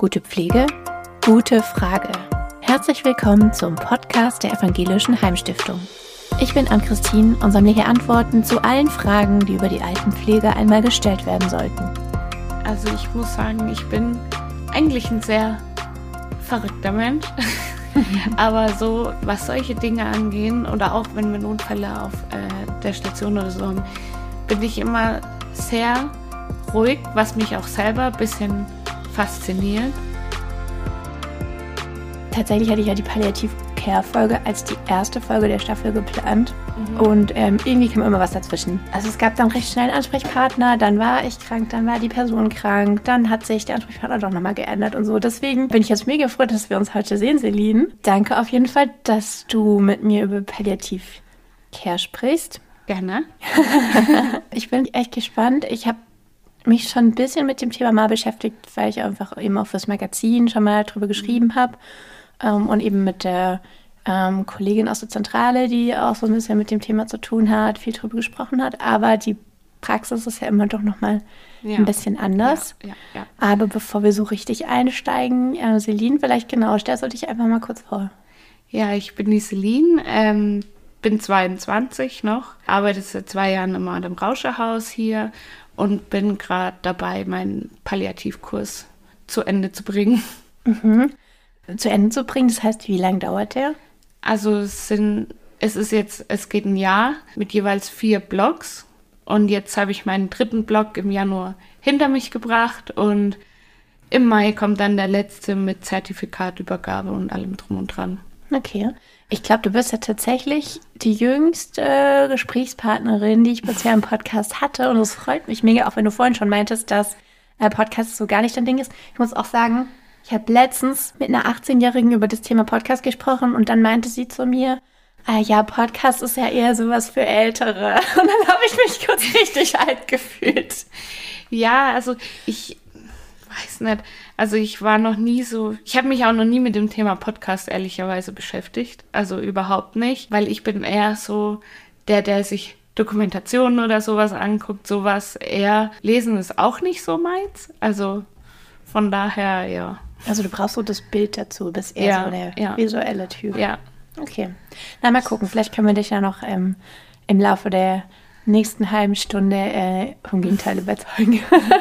Gute Pflege? Gute Frage. Herzlich willkommen zum Podcast der Evangelischen Heimstiftung. Ich bin Ann-Christine und sammle hier Antworten zu allen Fragen, die über die Altenpflege einmal gestellt werden sollten. Also ich muss sagen, ich bin eigentlich ein sehr verrückter Mensch. Aber so, was solche Dinge angehen oder auch wenn wir Notfälle auf der Station oder so haben, bin ich immer sehr ruhig, was mich auch selber ein bisschen fasziniert. Tatsächlich hatte ich ja die Palliativ-Care-Folge als die erste Folge der Staffel geplant. Und irgendwie kam immer was dazwischen. Also es gab dann recht schnell einen Ansprechpartner, dann war ich krank, dann war die Person krank, dann hat sich der Ansprechpartner doch nochmal geändert und so. Deswegen bin ich jetzt mega froh, dass wir uns heute sehen, Celine. Danke auf jeden Fall, dass du mit mir über Palliativ-Care sprichst. Gerne. Ich bin echt gespannt. Ich habe mich schon ein bisschen mit dem Thema mal beschäftigt, weil ich einfach eben auch fürs Magazin schon mal drüber geschrieben habe. Und eben mit der Kollegin aus der Zentrale, die auch so ein bisschen mit dem Thema zu tun hat, viel drüber gesprochen hat. Aber die Praxis ist ja immer doch nochmal ein bisschen anders. Ja. Aber bevor wir so richtig einsteigen, Celine, vielleicht stellst du dich einfach mal kurz vor. Ja, ich bin die Celine, bin 22 noch, arbeite seit 2 Jahren im Adam Rauscher-Haus hier und bin gerade dabei, meinen Palliativkurs zu Ende zu bringen. Zu Ende zu bringen, das heißt, wie lange dauert der? Also es geht ein Jahr mit jeweils 4 Blocks und jetzt habe ich meinen 3. Block im Januar hinter mich gebracht und im Mai kommt dann der letzte mit Zertifikatübergabe und allem drum und dran. Okay. Ich glaube, du bist ja tatsächlich die jüngste Gesprächspartnerin, die ich bisher im Podcast hatte. Und es freut mich mega, auch wenn du vorhin schon meintest, dass Podcast so gar nicht dein Ding ist. Ich muss auch sagen, ich habe letztens mit einer 18-Jährigen über das Thema Podcast gesprochen und dann meinte sie zu mir, ja, Podcast ist ja eher sowas für Ältere. Und dann habe ich mich kurz richtig alt gefühlt. Ja, also ich weiß nicht. Also ich habe mich auch noch nie mit dem Thema Podcast ehrlicherweise beschäftigt. Also überhaupt nicht, weil ich bin eher so der sich Dokumentationen oder sowas anguckt, sowas eher lesen ist auch nicht so meins. Also von daher, ja. Also du brauchst so das Bild dazu, du bist eher so der visuelle Typ. Ja. Okay. Na, mal gucken, vielleicht können wir dich ja noch im Laufe der nächsten halben Stunde vom Gegenteil überzeugen.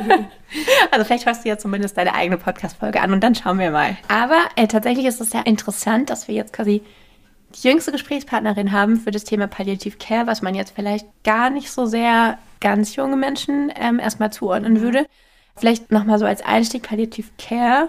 Also vielleicht hörst du ja zumindest deine eigene Podcast-Folge an und dann schauen wir mal. Aber tatsächlich ist es ja interessant, dass wir jetzt quasi die jüngste Gesprächspartnerin haben für das Thema Palliative Care, was man jetzt vielleicht gar nicht so sehr ganz junge Menschen erstmal zuordnen würde. Vielleicht nochmal so als Einstieg Palliative Care.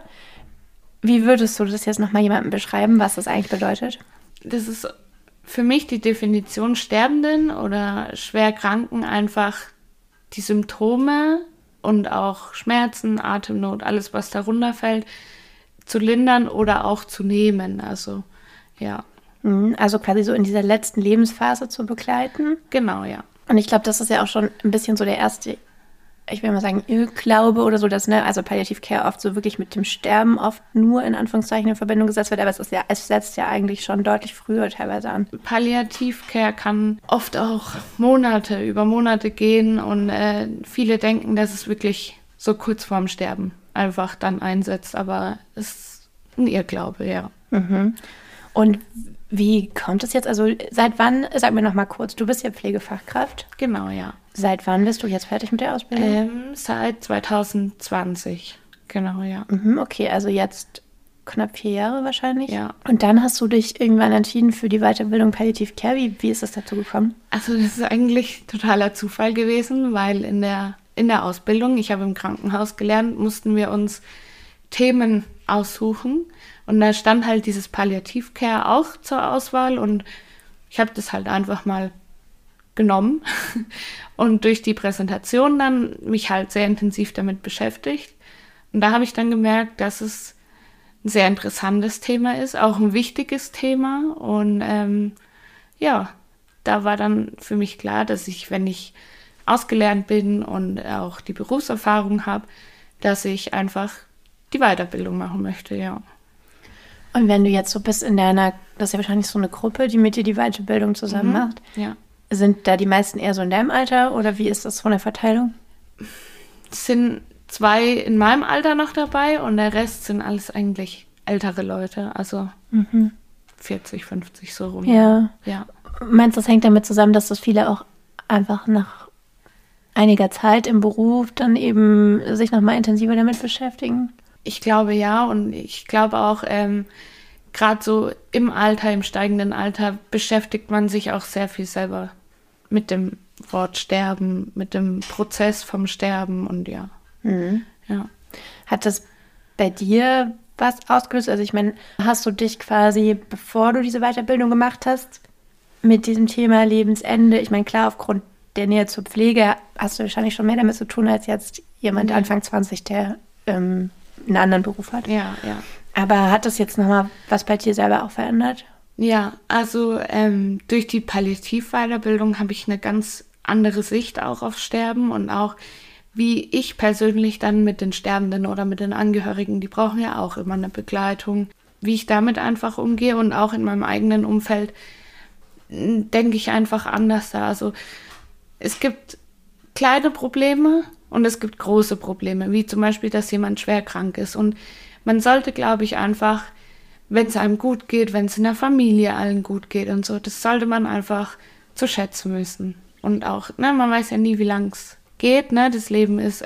Wie würdest du das jetzt nochmal jemandem beschreiben, was das eigentlich bedeutet? Das ist für mich die Definition Sterbenden oder Schwerkranken einfach die Symptome und auch Schmerzen, Atemnot, alles was darunter fällt, zu lindern oder auch zu nehmen. Also, ja. Also quasi so in dieser letzten Lebensphase zu begleiten? Genau, ja. Und ich glaube, das ist ja auch schon ein bisschen so der erste, ich will mal sagen, Irrglaube oder so, dass, also Palliative Care oft so wirklich mit dem Sterben oft nur in Anführungszeichen in Verbindung gesetzt wird, aber es setzt ja eigentlich schon deutlich früher teilweise an. Palliative Care kann oft auch über Monate gehen und viele denken, dass es wirklich so kurz vorm Sterben einfach dann einsetzt, aber es ist ein Irrglaube, ja. Und wie kommt es jetzt? Also seit wann, sag mir noch mal kurz, du bist ja Pflegefachkraft. Genau, ja. Seit wann bist du jetzt fertig mit der Ausbildung? Seit 2020, genau, ja. Okay, also jetzt knapp 4 Jahre wahrscheinlich. Ja. Und dann hast du dich irgendwann entschieden für die Weiterbildung Palliative Care. Wie ist es dazu gekommen? Also das ist eigentlich totaler Zufall gewesen, weil in der Ausbildung, ich habe im Krankenhaus gelernt, mussten wir uns Themen aussuchen. Und da stand halt dieses Palliative Care auch zur Auswahl und ich habe das halt einfach mal genommen und durch die Präsentation dann mich halt sehr intensiv damit beschäftigt. Und da habe ich dann gemerkt, dass es ein sehr interessantes Thema ist, auch ein wichtiges Thema. Und da war dann für mich klar, dass ich, wenn ich ausgelernt bin und auch die Berufserfahrung habe, dass ich einfach die Weiterbildung machen möchte, ja. Und wenn du jetzt so bist das ist ja wahrscheinlich so eine Gruppe, die mit dir die Weiterbildung zusammen macht. Ja. Sind da die meisten eher so in deinem Alter oder wie ist das von der Verteilung? Es sind 2 in meinem Alter noch dabei und der Rest sind alles eigentlich ältere Leute, also 40, 50 so rum. Ja. Ja. Meinst du, das hängt damit zusammen, dass das viele auch einfach nach einiger Zeit im Beruf dann eben sich nochmal intensiver damit beschäftigen? Ich glaube ja, und ich glaube auch, gerade so im Alter, im steigenden Alter, beschäftigt man sich auch sehr viel selber mit dem Wort Sterben, mit dem Prozess vom Sterben und ja. Ja. Hat das bei dir was ausgelöst? Also ich meine, hast du dich quasi, bevor du diese Weiterbildung gemacht hast, mit diesem Thema Lebensende, ich meine, klar, aufgrund der Nähe zur Pflege hast du wahrscheinlich schon mehr damit zu tun, als jetzt jemand Anfang 20, der einen anderen Beruf hat. Ja, ja. Aber hat das jetzt nochmal was bei dir selber auch verändert? Ja, also durch die Palliativweiterbildung habe ich eine ganz andere Sicht auch auf Sterben und auch, wie ich persönlich dann mit den Sterbenden oder mit den Angehörigen, die brauchen ja auch immer eine Begleitung, wie ich damit einfach umgehe und auch in meinem eigenen Umfeld denke ich einfach anders da. Also es gibt kleine Probleme und es gibt große Probleme, wie zum Beispiel, dass jemand schwer krank ist. Und man sollte, glaube ich, einfach, wenn es einem gut geht, wenn es in der Familie allen gut geht und so, das sollte man einfach zu schätzen wissen. Und auch, ne, man weiß ja nie, wie lang es geht, ne? Das Leben ist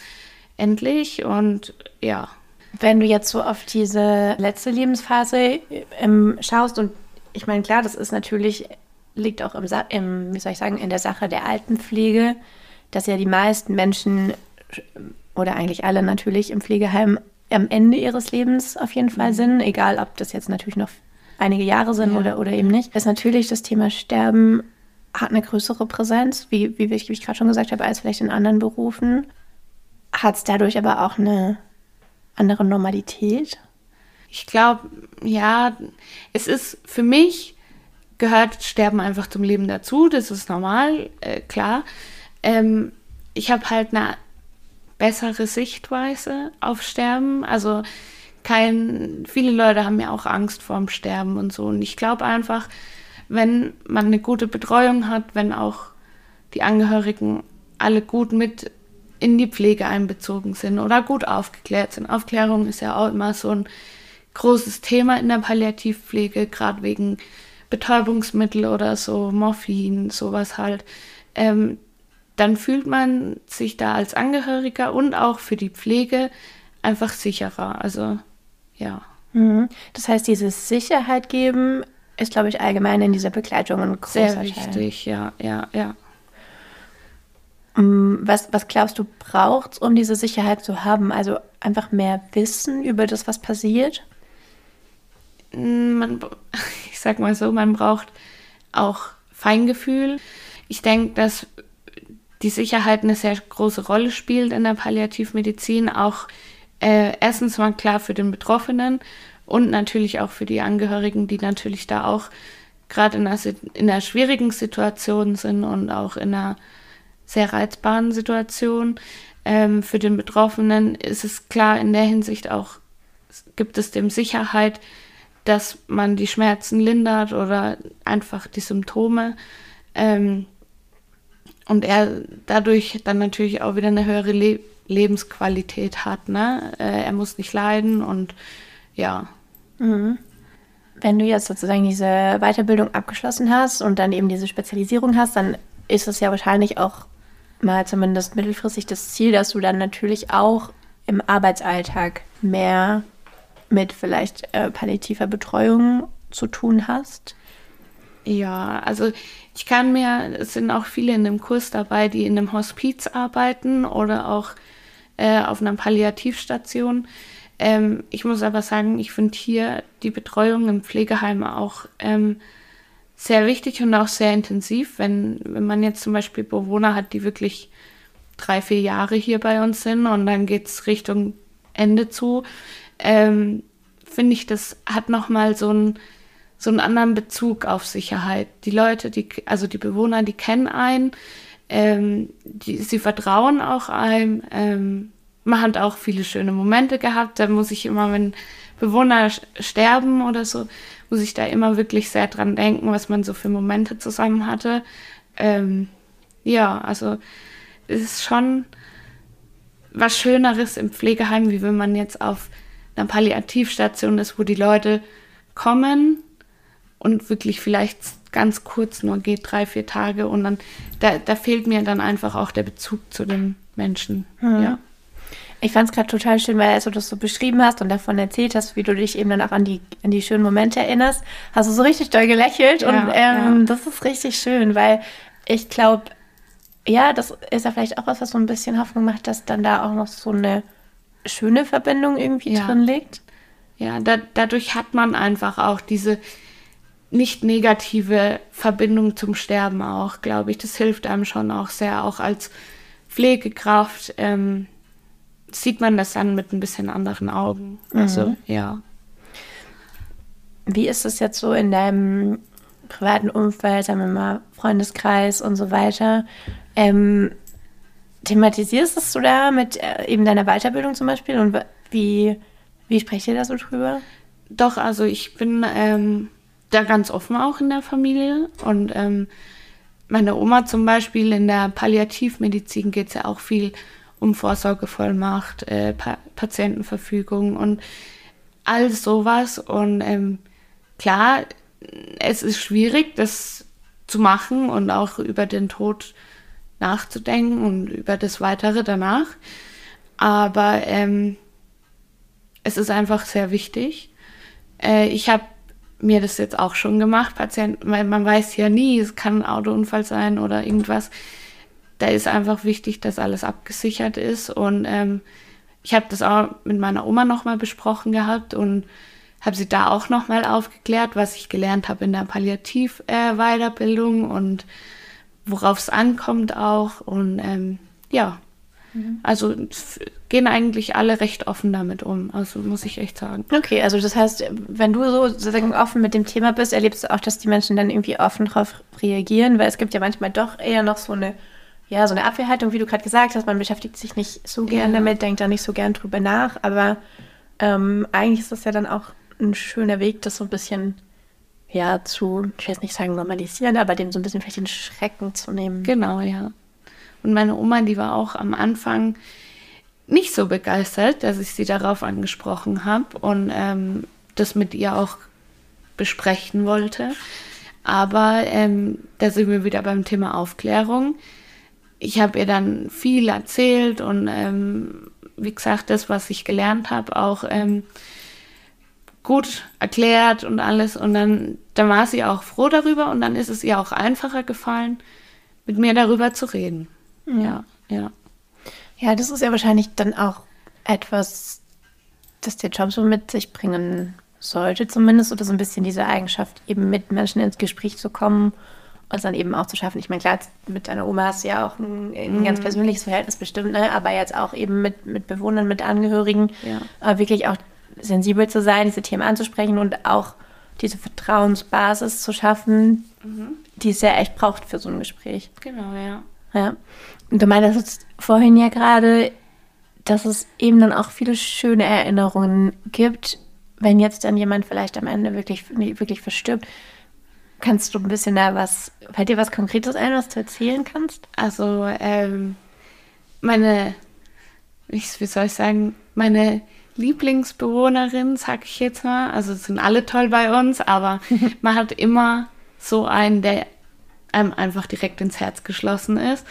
endlich und ja. Wenn du jetzt so auf diese letzte Lebensphase schaust, und ich meine, klar, das ist natürlich, liegt auch wie soll ich sagen, in der Sache der Altenpflege, dass ja die meisten Menschen oder eigentlich alle natürlich im Pflegeheim am Ende ihres Lebens auf jeden Fall sind, egal ob das jetzt natürlich noch einige Jahre sind oder eben nicht, ist natürlich das Thema Sterben hat eine größere Präsenz, wie ich gerade schon gesagt habe, als vielleicht in anderen Berufen. Hat es dadurch aber auch eine andere Normalität? Ich glaube, ja, es ist für mich, gehört Sterben einfach zum Leben dazu, das ist normal, klar. Ich habe halt eine bessere Sichtweise auf Sterben, also viele Leute haben ja auch Angst vorm Sterben und so und ich glaube einfach, wenn man eine gute Betreuung hat, wenn auch die Angehörigen alle gut mit in die Pflege einbezogen sind oder gut aufgeklärt sind. Aufklärung ist ja auch immer so ein großes Thema in der Palliativpflege, gerade wegen Betäubungsmittel oder so, Morphin, sowas halt. Dann fühlt man sich da als Angehöriger und auch für die Pflege einfach sicherer. Also, ja. Das heißt, dieses Sicherheit geben ist, glaube ich, allgemein in dieser Begleitung ein großer Sehr Teil. wichtig, ja. Was glaubst du, braucht es, um diese Sicherheit zu haben? Also einfach mehr Wissen über das, was passiert? Ich sag mal so, man braucht auch Feingefühl. Ich denke, dass die Sicherheit eine sehr große Rolle spielt in der Palliativmedizin. Auch erstens mal klar für den Betroffenen und natürlich auch für die Angehörigen, die natürlich da auch gerade in einer schwierigen Situation sind und auch in einer sehr reizbaren Situation. Für den Betroffenen ist es klar, in der Hinsicht auch gibt es dem Sicherheit, dass man die Schmerzen lindert oder einfach die Symptome und er dadurch dann natürlich auch wieder eine höhere Lebensqualität hat. Ne? Er muss nicht leiden und ja. Wenn du jetzt sozusagen diese Weiterbildung abgeschlossen hast und dann eben diese Spezialisierung hast, dann ist es ja wahrscheinlich auch mal zumindest mittelfristig das Ziel, dass du dann natürlich auch im Arbeitsalltag mehr mit vielleicht palliativer Betreuung zu tun hast. Ja, also es sind auch viele in dem Kurs dabei, die in einem Hospiz arbeiten oder auch auf einer Palliativstation. Ich muss aber sagen, ich finde hier die Betreuung im Pflegeheim auch sehr wichtig und auch sehr intensiv. Wenn man jetzt zum Beispiel Bewohner hat, die wirklich 3-4 Jahre hier bei uns sind und dann geht es Richtung Ende zu, finde ich, das hat nochmal so einen anderen Bezug auf Sicherheit. Die Leute, die Bewohner, die kennen einen, sie vertrauen auch einem. Man hat auch viele schöne Momente gehabt. Da muss ich immer, wenn Bewohner sterben oder so, muss ich da immer wirklich sehr dran denken, was man so für Momente zusammen hatte. Ja, also es ist schon was Schöneres im Pflegeheim, wie wenn man jetzt auf einer Palliativstation ist, wo die Leute kommen und wirklich vielleicht ganz kurz nur geht, 3-4 Tage und dann, da fehlt mir dann einfach auch der Bezug zu den Menschen, ja. Ich fand es gerade total schön, weil als du das so beschrieben hast und davon erzählt hast, wie du dich eben dann auch an die schönen Momente erinnerst, hast du so richtig doll gelächelt und das ist richtig schön, weil ich glaube, ja, das ist ja vielleicht auch was so ein bisschen Hoffnung macht, dass dann da auch noch so eine schöne Verbindung irgendwie drin liegt. Ja, dadurch hat man einfach auch diese nicht negative Verbindung zum Sterben auch, glaube ich. Das hilft einem schon auch sehr, auch als Pflegekraft sieht man das dann mit ein bisschen anderen Augen. Also, ja. Wie ist es jetzt so in deinem privaten Umfeld, sagen wir mal Freundeskreis und so weiter? Thematisierst du da mit eben deiner Weiterbildung zum Beispiel und wie sprecht ihr da so drüber? Doch, also ich bin da ganz offen auch in der Familie und meine Oma zum Beispiel in der Palliativmedizin geht es ja auch viel um Vorsorgevollmacht, Patientenverfügung und all sowas und klar, es ist schwierig, das zu machen und auch über den Tod nachzudenken und über das Weitere danach, aber es ist einfach sehr wichtig. Ich habe mir das jetzt auch schon gemacht, weil man weiß ja nie, es kann ein Autounfall sein oder irgendwas. Da ist einfach wichtig, dass alles abgesichert ist und ich habe das auch mit meiner Oma nochmal besprochen gehabt und habe sie da auch nochmal aufgeklärt, was ich gelernt habe in der Palliativ-Weiterbildung und worauf es ankommt auch und also gehen eigentlich alle recht offen damit um, also muss ich echt sagen. Okay, also das heißt, wenn du so sozusagen offen mit dem Thema bist, erlebst du auch, dass die Menschen dann irgendwie offen darauf reagieren, weil es gibt ja manchmal doch eher noch so eine Abwehrhaltung, wie du gerade gesagt hast, man beschäftigt sich nicht so gern damit, denkt da nicht so gern drüber nach, aber eigentlich ist das ja dann auch ein schöner Weg, das so ein bisschen ich will jetzt nicht sagen normalisieren, aber dem so ein bisschen vielleicht den Schrecken zu nehmen. Genau, ja. Und meine Oma, die war auch am Anfang nicht so begeistert, dass ich sie darauf angesprochen habe und das mit ihr auch besprechen wollte. Aber da sind wir wieder beim Thema Aufklärung. Ich habe ihr dann viel erzählt und wie gesagt, das, was ich gelernt habe, auch gut erklärt und alles. Und dann war sie auch froh darüber und dann ist es ihr auch einfacher gefallen, mit mir darüber zu reden. Ja. Ja, das ist ja wahrscheinlich dann auch etwas, das der Job so mit sich bringen sollte zumindest, oder so ein bisschen diese Eigenschaft, eben mit Menschen ins Gespräch zu kommen und es dann eben auch zu schaffen. Ich meine, klar, mit deiner Oma hast du ja auch ein ganz persönliches Verhältnis bestimmt, ne? Aber jetzt auch eben mit Bewohnern, mit Angehörigen, wirklich auch sensibel zu sein, diese Themen anzusprechen und auch diese Vertrauensbasis zu schaffen, die es ja echt braucht für so ein Gespräch. Genau, ja. Ja. Und du meintest jetzt vorhin ja gerade, dass es eben dann auch viele schöne Erinnerungen gibt, wenn jetzt dann jemand vielleicht am Ende wirklich verstirbt. Kannst du ein bisschen fällt dir was Konkretes ein, was du erzählen kannst? Also meine Lieblingsbewohnerin, sag ich jetzt mal, also es sind alle toll bei uns, aber man hat immer so einen, der einem einfach direkt ins Herz geschlossen ist.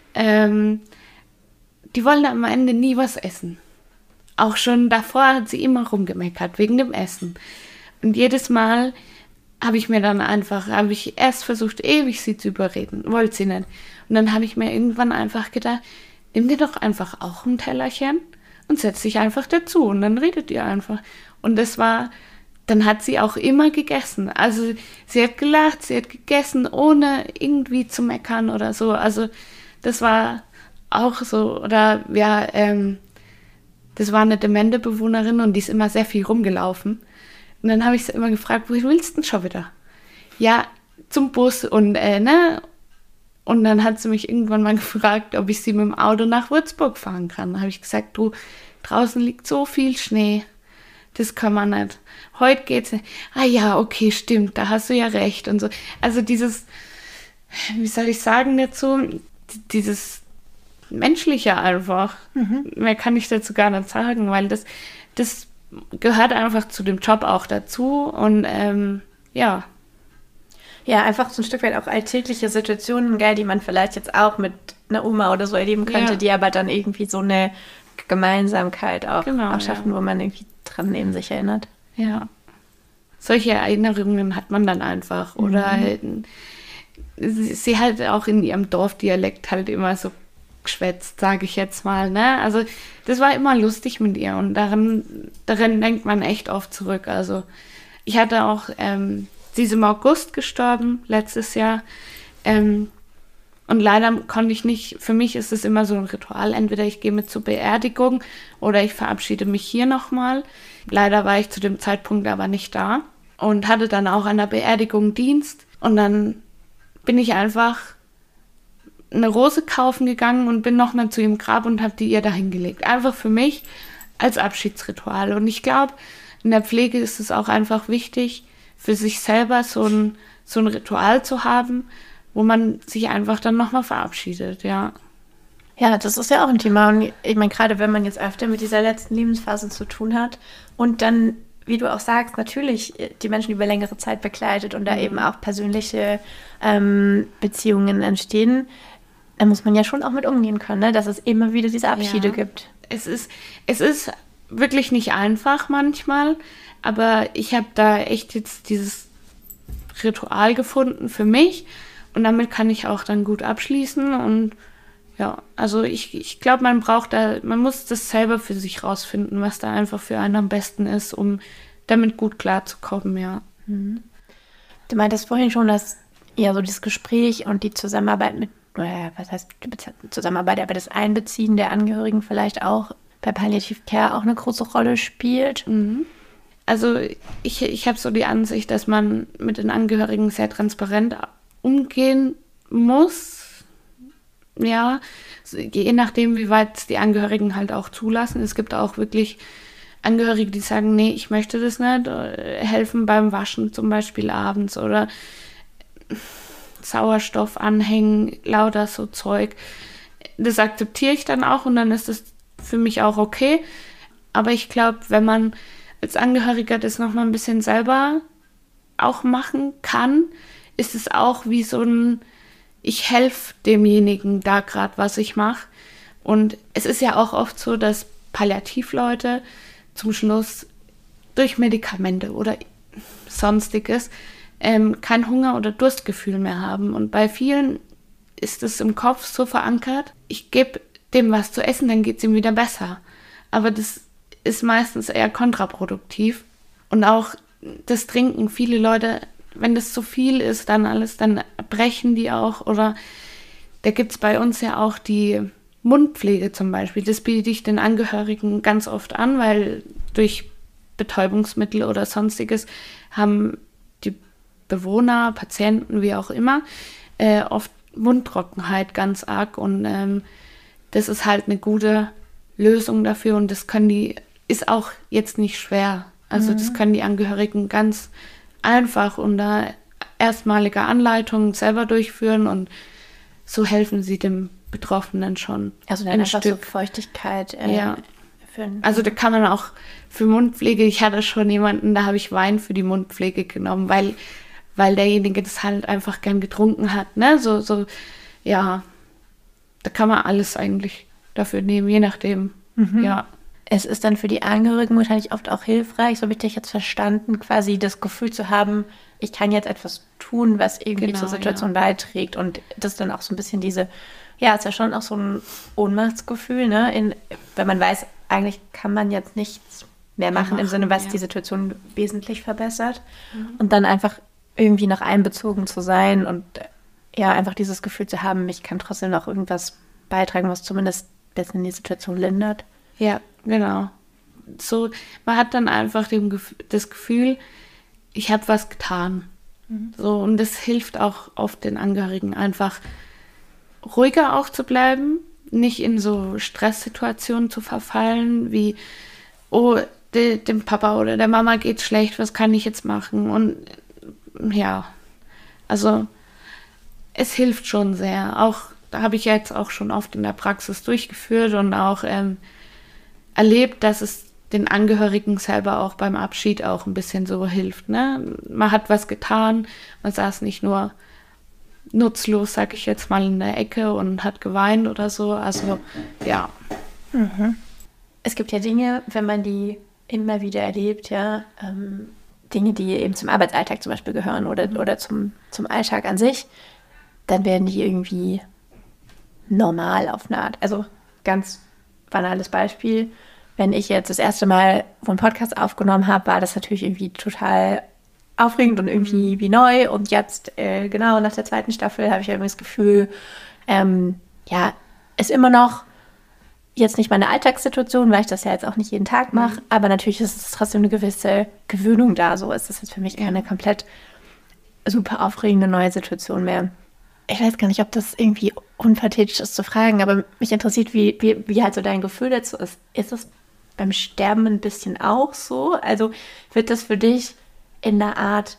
Die wollen am Ende nie was essen. Auch schon davor hat sie immer rumgemeckert, wegen dem Essen. Und jedes Mal habe ich erst versucht, ewig sie zu überreden, wollte sie nicht. Und dann habe ich mir irgendwann einfach gedacht, nimm dir doch einfach auch ein Tellerchen und setz dich einfach dazu und dann redet ihr einfach. Und dann hat sie auch immer gegessen. Also sie hat gelacht, sie hat gegessen, ohne irgendwie zu meckern oder so. Also das war auch so, oder ja, das war eine demente Bewohnerin und die ist immer sehr viel rumgelaufen. Und dann habe ich sie immer gefragt, wohin willst du denn schon wieder? Ja, zum Bus und Und dann hat sie mich irgendwann mal gefragt, ob ich sie mit dem Auto nach Würzburg fahren kann. Da habe ich gesagt, du, draußen liegt so viel Schnee. Das kann man nicht. Heute geht's nicht. Ah ja, okay, stimmt, da hast du ja recht und so. Also dieses, wie soll ich sagen dazu, dieses menschlicher einfach. Mehr kann ich dazu gar nicht sagen, weil das gehört einfach zu dem Job auch dazu und ja. Ja, einfach so ein Stück weit auch alltägliche Situationen, gell, die man vielleicht jetzt auch mit einer Oma oder so erleben könnte, die aber dann irgendwie so eine Gemeinsamkeit auch schaffen, wo man irgendwie dran neben sich erinnert. Ja. Solche Erinnerungen hat man dann einfach. Oder halt, sie halt auch in ihrem Dorfdialekt halt immer so geschwätzt, sage ich jetzt mal. Ne? Also das war immer lustig mit ihr und daran denkt man echt oft zurück. Also ich hatte auch, sie ist im August gestorben, letztes Jahr. Und leider konnte ich nicht, für mich ist es immer so ein Ritual, entweder ich gehe mit zur Beerdigung oder ich verabschiede mich hier nochmal. Leider war ich zu dem Zeitpunkt aber nicht da und hatte dann auch an der Beerdigung Dienst. Und dann bin ich einfach eine Rose kaufen gegangen und bin nochmal zu ihrem Grab und habe die ihr da hingelegt. Einfach für mich als Abschiedsritual. Und ich glaube, in der Pflege ist es auch einfach wichtig, für sich selber so ein Ritual zu haben, wo man sich einfach dann nochmal verabschiedet, ja. Ja, das ist ja auch ein Thema. Und ich meine, gerade wenn man jetzt öfter mit dieser letzten Lebensphase zu tun hat und dann, wie du auch sagst, natürlich die Menschen über längere Zeit begleitet und da eben auch persönliche Beziehungen entstehen, da muss man ja schon auch mit umgehen können, ne? Dass es immer wieder diese Abschiede gibt. Es ist wirklich nicht einfach manchmal, aber ich habe da echt jetzt dieses Ritual gefunden für mich. Und damit kann ich auch dann gut abschließen. Und ja, also ich glaube, man muss das selber für sich rausfinden, was da einfach für einen am besten ist, um damit gut klarzukommen, ja. Du meintest vorhin schon, dass ja so dieses Gespräch und die Zusammenarbeit was heißt Zusammenarbeit, aber das Einbeziehen der Angehörigen vielleicht auch bei Palliative Care auch eine große Rolle spielt. Also ich habe so die Ansicht, dass man mit den Angehörigen sehr transparent umgehen muss, ja, je nachdem, wie weit die Angehörigen halt auch zulassen. Es gibt auch wirklich Angehörige, die sagen, nee, ich möchte das nicht, helfen beim Waschen zum Beispiel abends oder Sauerstoff anhängen, lauter so Zeug. Das akzeptiere ich dann auch und dann ist das für mich auch okay. Aber ich glaube, wenn man als Angehöriger das nochmal ein bisschen selber auch machen kann, ist es auch wie so ein, ich helfe demjenigen da gerade, was ich mache. Und es ist ja auch oft so, dass Palliativleute zum Schluss durch Medikamente oder Sonstiges kein Hunger- oder Durstgefühl mehr haben. Und bei vielen ist es im Kopf so verankert, ich gebe dem was zu essen, dann geht es ihm wieder besser. Aber das ist meistens eher kontraproduktiv. Und auch das Trinken, viele Leute, wenn das zu viel ist, dann brechen die auch. Oder da gibt es bei uns ja auch die Mundpflege zum Beispiel. Das biete ich den Angehörigen ganz oft an, weil durch Betäubungsmittel oder Sonstiges haben die Bewohner, Patienten, wie auch immer, oft Mundtrockenheit ganz arg. Und das ist halt eine gute Lösung dafür. Und das ist auch jetzt nicht schwer. Also das können die Angehörigen ganz einfach unter erstmaliger Anleitung selber durchführen und so helfen sie dem Betroffenen schon. Also dann einfach so Feuchtigkeit führen. Also da kann man auch für Mundpflege, ich hatte schon jemanden, da habe ich Wein für die Mundpflege genommen, weil derjenige das halt einfach gern getrunken hat, ne? So, ja, da kann man alles eigentlich dafür nehmen, je nachdem, ja. Es ist dann für die Angehörigen wahrscheinlich oft auch hilfreich, so habe ich dich jetzt verstanden, quasi das Gefühl zu haben, ich kann jetzt etwas tun, was irgendwie zur Situation beiträgt. Und das ist dann auch so ein bisschen ist ja schon auch so ein Ohnmachtsgefühl, ne? Wenn man weiß, eigentlich kann man jetzt nichts mehr machen, im Sinne, was die Situation wesentlich verbessert. Und dann einfach irgendwie noch einbezogen zu sein und ja, einfach dieses Gefühl zu haben, ich kann trotzdem noch irgendwas beitragen, was zumindest ein bisschen die Situation lindert. Ja, genau. So, man hat dann einfach das Gefühl, ich habe was getan. So, und das hilft auch oft den Angehörigen einfach ruhiger auch zu bleiben, nicht in so Stresssituationen zu verfallen, wie, oh, dem Papa oder der Mama geht's schlecht, was kann ich jetzt machen? Und ja, also es hilft schon sehr. Auch da habe ich ja jetzt auch schon oft in der Praxis durchgeführt und auch erlebt, dass es den Angehörigen selber auch beim Abschied auch ein bisschen so hilft. Ne? Man hat was getan, man saß nicht nur nutzlos, sag ich jetzt mal, in der Ecke und hat geweint oder so. Also, ja. Mhm. Es gibt ja Dinge, wenn man die immer wieder erlebt, ja, Dinge, die eben zum Arbeitsalltag zum Beispiel gehören oder zum Alltag an sich, dann werden die irgendwie normal auf eine Art. Also ganz banales Beispiel, wenn ich jetzt das erste Mal wo einen Podcast aufgenommen habe, war das natürlich irgendwie total aufregend und irgendwie wie neu. Und jetzt, genau nach der 2. Staffel, habe ich irgendwie das Gefühl, ist immer noch jetzt nicht meine Alltagssituation, weil ich das ja jetzt auch nicht jeden Tag mache, aber natürlich ist es trotzdem eine gewisse Gewöhnung da. So ist das jetzt für mich keine komplett super aufregende neue Situation mehr. Ich weiß gar nicht, ob das irgendwie unpathetisch ist zu fragen, aber mich interessiert, wie halt so dein Gefühl dazu ist. Ist es beim Sterben ein bisschen auch so? Also wird das für dich in der Art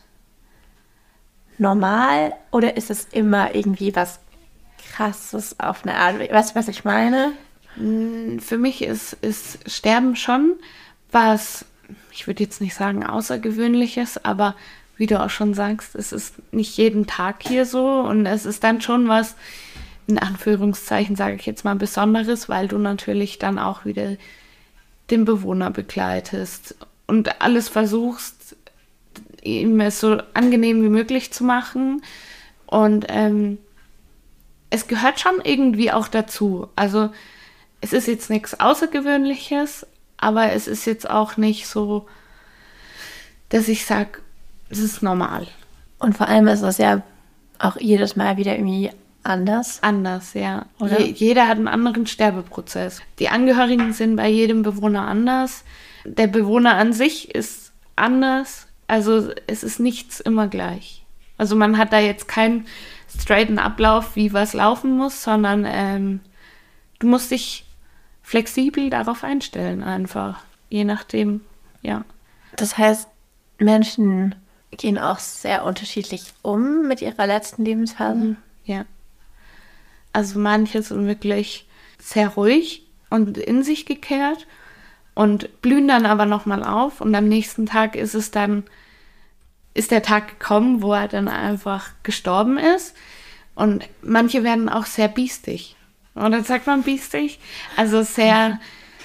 normal oder ist es immer irgendwie was Krasses auf eine Art? Weißt du, was ich meine? Für mich ist Sterben schon was, ich würde jetzt nicht sagen Außergewöhnliches, aber wie du auch schon sagst, es ist nicht jeden Tag hier so und es ist dann schon was, in Anführungszeichen sage ich jetzt mal Besonderes, weil du natürlich dann auch wieder den Bewohner begleitest und alles versuchst, ihm es so angenehm wie möglich zu machen und es gehört schon irgendwie auch dazu. Also es ist jetzt nichts Außergewöhnliches, aber es ist jetzt auch nicht so, dass ich sage, es ist normal. Und vor allem ist es ja auch jedes Mal wieder irgendwie anders. Anders, ja. Jeder hat einen anderen Sterbeprozess. Die Angehörigen sind bei jedem Bewohner anders. Der Bewohner an sich ist anders. Also es ist nichts immer gleich. Also man hat da jetzt keinen straighten Ablauf, wie was laufen muss, sondern du musst dich flexibel darauf einstellen einfach. Je nachdem, ja. Das heißt, Menschen gehen auch sehr unterschiedlich um mit ihrer letzten Lebensphase. Ja. Also manche sind wirklich sehr ruhig und in sich gekehrt und blühen dann aber nochmal auf und am nächsten Tag ist der Tag gekommen, wo er dann einfach gestorben ist und manche werden auch sehr biestig. Oder sagt man biestig? Also sehr,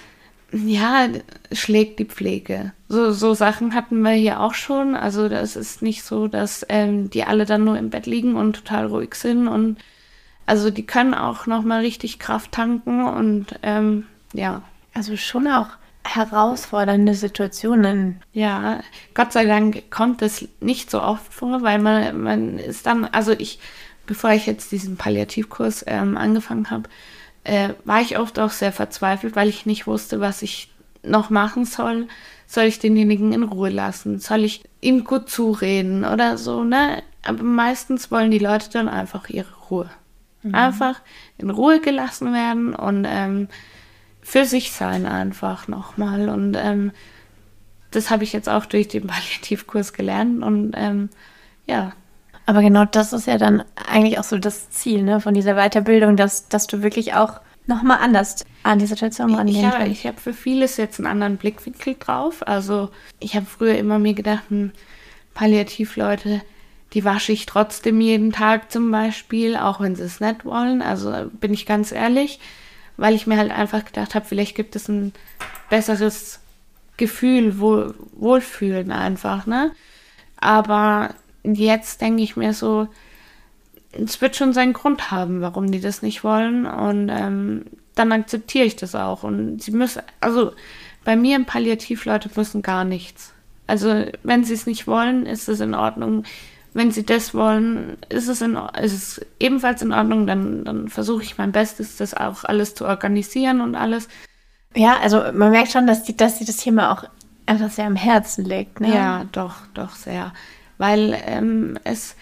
schlägt die Pflege. So Sachen hatten wir hier auch schon. Also das ist nicht so, dass die alle dann nur im Bett liegen und total ruhig sind. Und also die können auch nochmal richtig Kraft tanken und Also schon auch herausfordernde Situationen. Ja, Gott sei Dank kommt das nicht so oft vor, weil man ist dann, bevor ich jetzt diesen Palliativkurs angefangen habe, war ich oft auch sehr verzweifelt, weil ich nicht wusste, was ich noch machen soll. Soll ich denjenigen in Ruhe lassen? Soll ich ihm gut zureden oder so, ne? Aber meistens wollen die Leute dann einfach ihre Ruhe. Einfach in Ruhe gelassen werden und für sich sein einfach nochmal. Und das habe ich jetzt auch durch den Palliativkurs gelernt und Aber genau das ist ja dann eigentlich auch so das Ziel, ne, von dieser Weiterbildung, dass du wirklich auch nochmal anders an die Situation rangehen kannst. Ich habe für vieles jetzt einen anderen Blickwinkel drauf. Also ich habe früher immer mir gedacht, Palliativleute, die wasche ich trotzdem jeden Tag zum Beispiel, auch wenn sie es nicht wollen. Also bin ich ganz ehrlich, weil ich mir halt einfach gedacht habe, vielleicht gibt es ein besseres Gefühl, Wohlfühlen einfach, ne? Aber jetzt denke ich mir so, es wird schon seinen Grund haben, warum die das nicht wollen und dann akzeptiere ich das auch und sie müssen, also bei mir im Palliativleute müssen gar nichts. Also wenn sie es nicht wollen, ist es in Ordnung. Wenn sie das wollen, ist es ebenfalls in Ordnung, dann versuche ich mein Bestes, das auch alles zu organisieren und alles. Ja, also man merkt schon, dass sie das Thema auch einfach sehr am Herzen liegt, ne? Ja, doch sehr. Weil es,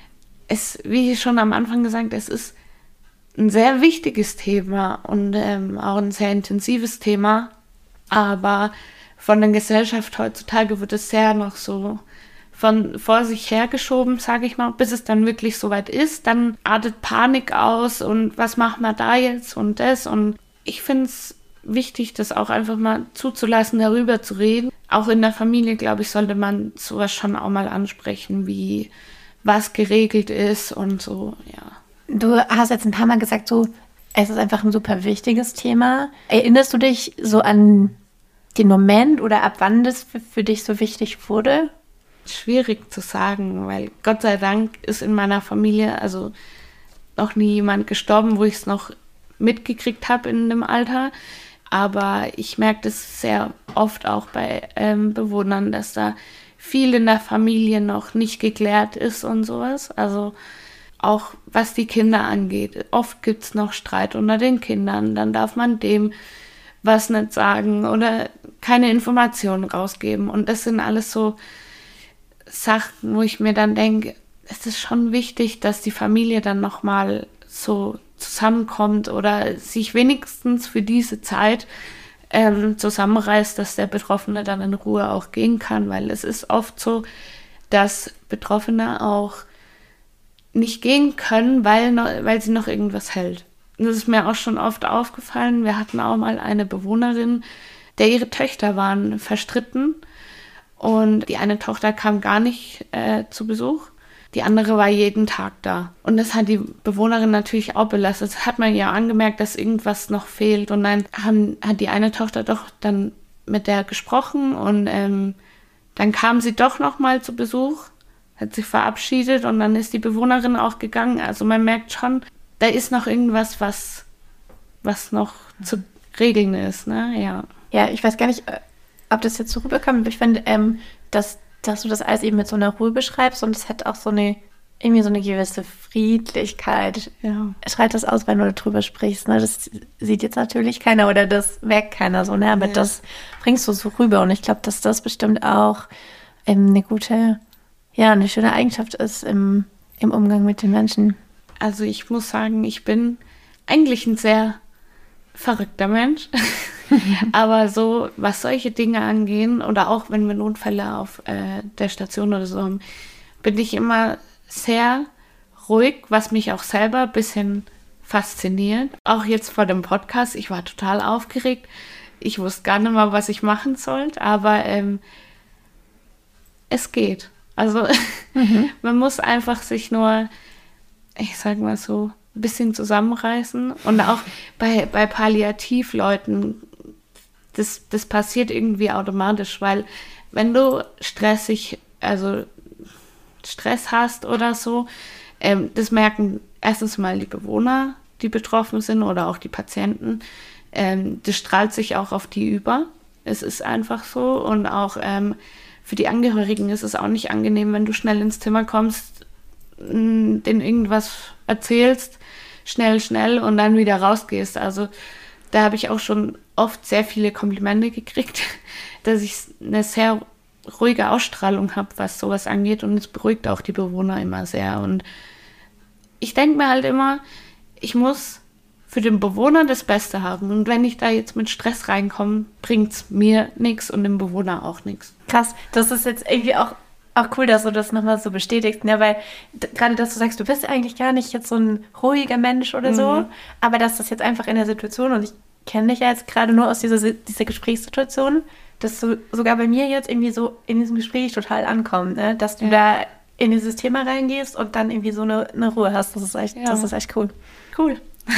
wie schon am Anfang gesagt, es ist ein sehr wichtiges Thema und auch ein sehr intensives Thema. Aber von der Gesellschaft heutzutage wird es sehr noch so vor sich hergeschoben, sage ich mal, bis es dann wirklich soweit ist. Dann artet Panik aus und was machen wir da jetzt und das. Und ich finde es wichtig, das auch einfach mal zuzulassen, darüber zu reden. Auch in der Familie, glaube ich, sollte man sowas schon auch mal ansprechen, wie was geregelt ist und so, ja. Du hast jetzt ein paar Mal gesagt, so, es ist einfach ein super wichtiges Thema. Erinnerst du dich so an den Moment oder ab wann das für dich so wichtig wurde? Schwierig zu sagen, weil Gott sei Dank ist in meiner Familie also noch nie jemand gestorben, wo ich es noch mitgekriegt habe in dem Alter. Aber ich merke das sehr oft auch bei Bewohnern, dass da viel in der Familie noch nicht geklärt ist und sowas. Also auch was die Kinder angeht. Oft gibt es noch Streit unter den Kindern. Dann darf man dem was nicht sagen oder keine Informationen rausgeben. Und das sind alles so Sachen, wo ich mir dann denke, es ist schon wichtig, dass die Familie dann nochmal so zusammenkommt oder sich wenigstens für diese Zeit zusammenreißt, dass der Betroffene dann in Ruhe auch gehen kann, weil es ist oft so, dass Betroffene auch nicht gehen können, weil sie noch irgendwas hält. Und das ist mir auch schon oft aufgefallen. Wir hatten auch mal eine Bewohnerin, der ihre Töchter waren verstritten und die eine Tochter kam gar nicht zu Besuch. Die andere war jeden Tag da. Und das hat die Bewohnerin natürlich auch belastet. Das hat man ja angemerkt, dass irgendwas noch fehlt. Und dann hat die eine Tochter doch dann mit der gesprochen. Und dann kam sie doch noch mal zu Besuch, hat sich verabschiedet und dann ist die Bewohnerin auch gegangen. Also man merkt schon, da ist noch irgendwas, was noch zu regeln ist. Ne? Ja. Ja, ich weiß gar nicht, ob das jetzt so rüberkommt. Aber ich finde, dass du das alles eben mit so einer Ruhe beschreibst und es hat auch irgendwie so eine gewisse Friedlichkeit. Ja. Schreit das aus, wenn du darüber sprichst. Ne? Das sieht jetzt natürlich keiner oder das merkt keiner so, ne? Aber Ja. das bringst du so rüber und ich glaube, dass das bestimmt auch eine schöne Eigenschaft ist im Umgang mit den Menschen. Also ich muss sagen, ich bin eigentlich ein sehr verrückter Mensch. Aber so, was solche Dinge angehen oder auch wenn wir Notfälle auf der Station oder so haben, bin ich immer sehr ruhig, was mich auch selber ein bisschen fasziniert. Auch jetzt vor dem Podcast, ich war total aufgeregt. Ich wusste gar nicht mal, was ich machen sollte, aber es geht. Also man muss einfach sich nur, ich sag mal so, ein bisschen zusammenreißen. Und auch bei Palliativleuten, das passiert irgendwie automatisch, weil wenn du Stress hast oder so, das merken erstens mal die Bewohner, die betroffen sind oder auch die Patienten. Das strahlt sich auch auf die über. Es ist einfach so. Und auch für die Angehörigen ist es auch nicht angenehm, wenn du schnell ins Zimmer kommst, denen irgendwas erzählst, schnell und dann wieder rausgehst. Also da habe ich auch schon oft sehr viele Komplimente gekriegt, dass ich eine sehr ruhige Ausstrahlung habe, was sowas angeht. Und es beruhigt auch die Bewohner immer sehr. Und ich denke mir halt immer, ich muss für den Bewohner das Beste haben. Und wenn ich da jetzt mit Stress reinkomme, bringt es mir nichts und dem Bewohner auch nichts. Krass, das ist jetzt irgendwie auch cool, dass du das nochmal so bestätigst, ne? Weil gerade, dass du sagst, du bist eigentlich gar nicht jetzt so ein ruhiger Mensch oder so, aber dass das jetzt einfach in der Situation, und ich kenne dich ja jetzt gerade nur aus dieser Gesprächssituation, dass du sogar bei mir jetzt irgendwie so in diesem Gespräch total ankommt, ne? Dass du da in dieses Thema reingehst und dann irgendwie so eine Ruhe hast. Das ist echt cool. Cool.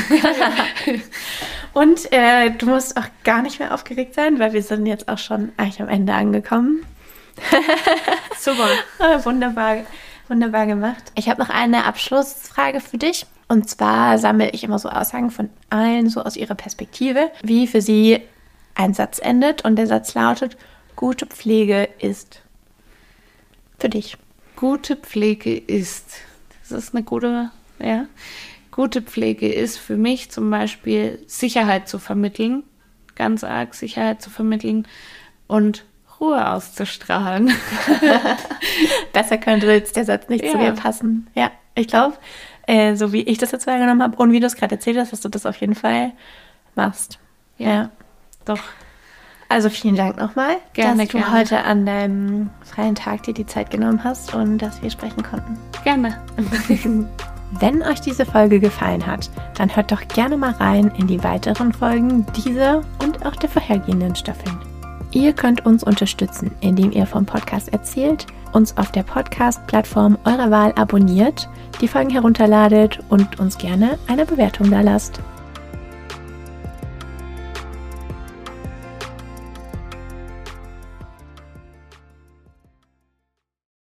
Und du musst auch gar nicht mehr aufgeregt sein, weil wir sind jetzt auch schon eigentlich am Ende angekommen. Super. Wunderbar gemacht. Ich habe noch eine Abschlussfrage für dich. Und zwar sammle ich immer so Aussagen von allen, so aus ihrer Perspektive, wie für sie ein Satz endet. Und der Satz lautet, gute Pflege ist für dich. Gute Pflege ist, das ist eine gute, ja. Gute Pflege ist für mich zum Beispiel Sicherheit zu vermitteln, ganz arg Sicherheit zu vermitteln und Ruhe auszustrahlen. Besser könnte jetzt der Satz nicht zu mir passen. Ja, ich glaube, so wie ich das jetzt wahrgenommen habe und wie du es gerade erzählt hast, dass du das auf jeden Fall machst. Ja, doch. Also vielen Dank nochmal, Gerne, dass du gerne. heute an deinem freien Tag dir die Zeit genommen hast und dass wir sprechen konnten. Gerne. Wenn euch diese Folge gefallen hat, dann hört doch gerne mal rein in die weiteren Folgen dieser und auch der vorhergehenden Staffeln. Ihr könnt uns unterstützen, indem ihr vom Podcast erzählt, uns auf der Podcast-Plattform eurer Wahl abonniert, die Folgen herunterladet und uns gerne eine Bewertung da lasst.